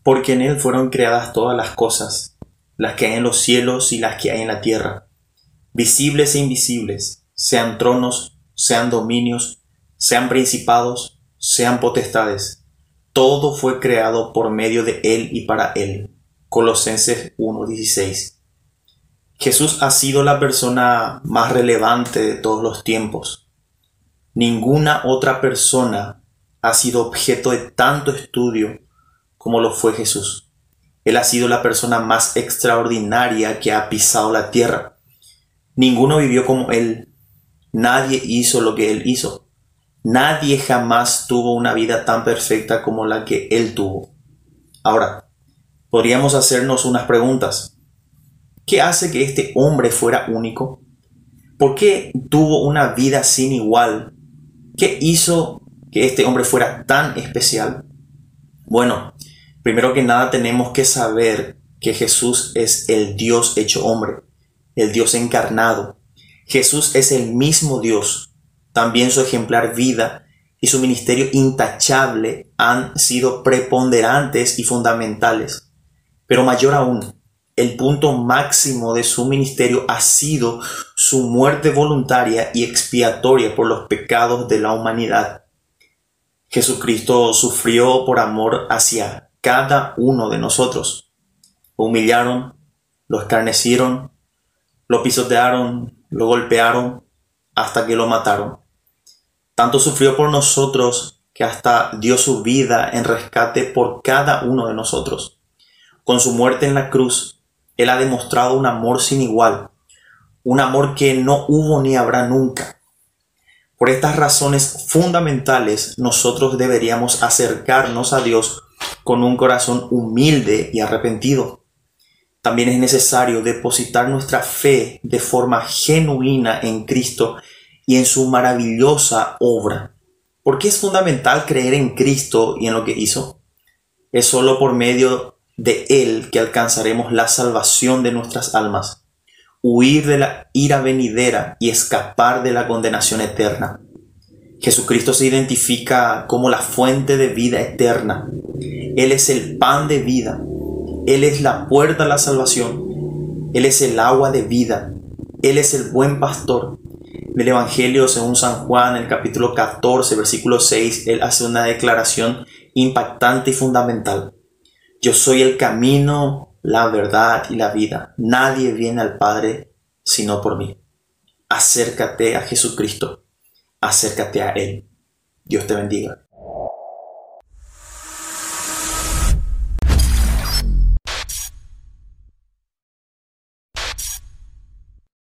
porque en Él fueron creadas todas las cosas, las que hay en los cielos y las que hay en la tierra, visibles e invisibles, sean tronos, sean dominios, sean principados, sean potestades. Todo fue creado por medio de Él y para Él. Colosenses 1:16. Jesús ha sido la persona más relevante de todos los tiempos. Ninguna otra persona ha sido objeto de tanto estudio como lo fue Jesús. Él ha sido la persona más extraordinaria que ha pisado la tierra. Ninguno vivió como Él. Nadie hizo lo que Él hizo. Nadie jamás tuvo una vida tan perfecta como la que Él tuvo. Ahora, podríamos hacernos unas preguntas. ¿Qué hace que este hombre fuera único? ¿Por qué tuvo una vida sin igual? ¿Qué hizo que este hombre fuera tan especial? Bueno, primero que nada tenemos que saber que Jesús es el Dios hecho hombre, el Dios encarnado. Jesús es el mismo Dios. También su ejemplar vida y su ministerio intachable han sido preponderantes y fundamentales. Pero mayor aún, el punto máximo de su ministerio ha sido su muerte voluntaria y expiatoria por los pecados de la humanidad. Jesucristo sufrió por amor hacia cada uno de nosotros. Lo humillaron, lo escarnecieron, lo pisotearon, lo golpearon, hasta que lo mataron. Tanto sufrió por nosotros que hasta dio su vida en rescate por cada uno de nosotros. Con su muerte en la cruz, Él ha demostrado un amor sin igual, un amor que no hubo ni habrá nunca. Por estas razones fundamentales, nosotros deberíamos acercarnos a Dios con un corazón humilde y arrepentido. También es necesario depositar nuestra fe de forma genuina en Cristo y en su maravillosa obra. ¿Por qué es fundamental creer en Cristo y en lo que hizo? Es solo por medio de Él que alcanzaremos la salvación de nuestras almas, huir de la ira venidera y escapar de la condenación eterna. Jesucristo se identifica como la fuente de vida eterna. Él es el pan de vida. Él es la puerta a la salvación. Él es el agua de vida. Él es el buen pastor. En el Evangelio según San Juan, en el capítulo 14, versículo 6, Él hace una declaración impactante y fundamental. Yo soy el camino, la verdad y la vida. Nadie viene al Padre sino por mí. Acércate a Jesucristo. Acércate a Él. Dios te bendiga.